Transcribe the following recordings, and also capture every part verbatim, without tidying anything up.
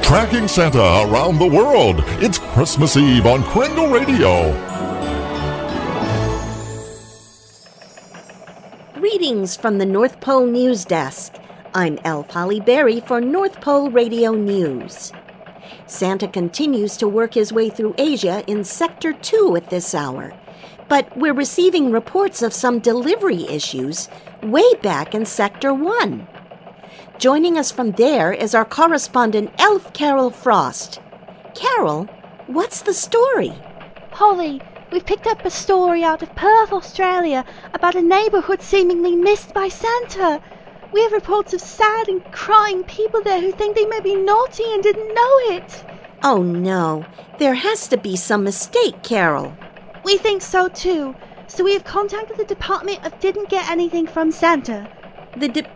Tracking Santa around the world. It's Christmas Eve on Kringle Radio. Greetings from the North Pole News Desk. I'm Elf Holly Berry for North Pole Radio News. Santa continues to work his way through Asia in Sector two at this hour, but we're receiving reports of some delivery issues way back in Sector one. Joining us from there is our correspondent Elf Carol Frost. Carol, what's the story? Holly, we've picked up a story out of Perth, Australia, about a neighbourhood seemingly missed by Santa. We have reports of sad and crying people there who think they may be naughty and didn't know it. Oh no, there has to be some mistake, Carol. We think so too, so we have contacted the Department of Didn't Get Anything from Santa. The de-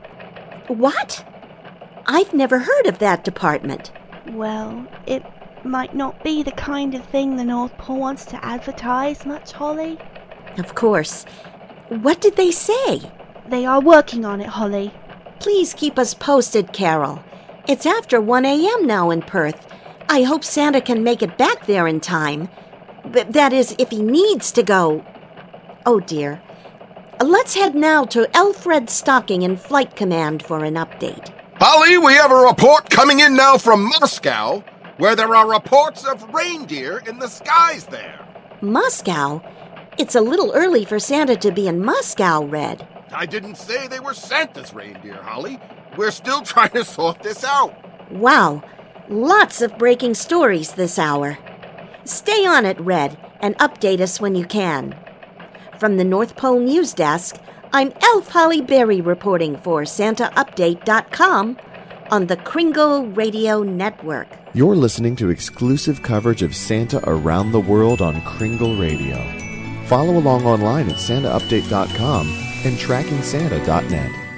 What? I've never heard of that department. Well, it might not be the kind of thing the North Pole wants to advertise much, Holly. Of course. What did they say? They are working on it, Holly. Please keep us posted, Carol. It's after one a.m. now in Perth. I hope Santa can make it back there in time. But that is, if he needs to go. Oh, dear. Let's head now to Alfred Stocking in Flight Command for an update. Holly, we have a report coming in now from Moscow, where there are reports of reindeer in the skies there. Moscow? It's a little early for Santa to be in Moscow, Red. I didn't say they were Santa's reindeer, Holly. We're still trying to sort this out. Wow, lots of breaking stories this hour. Stay on it, Red, and update us when you can. From the North Pole News Desk, I'm Elf Holly Berry reporting for Santa Update dot com on the Kringle Radio Network. You're listening to exclusive coverage of Santa around the world on Kringle Radio. Follow along online at Santa Update dot com and Tracking Santa dot net.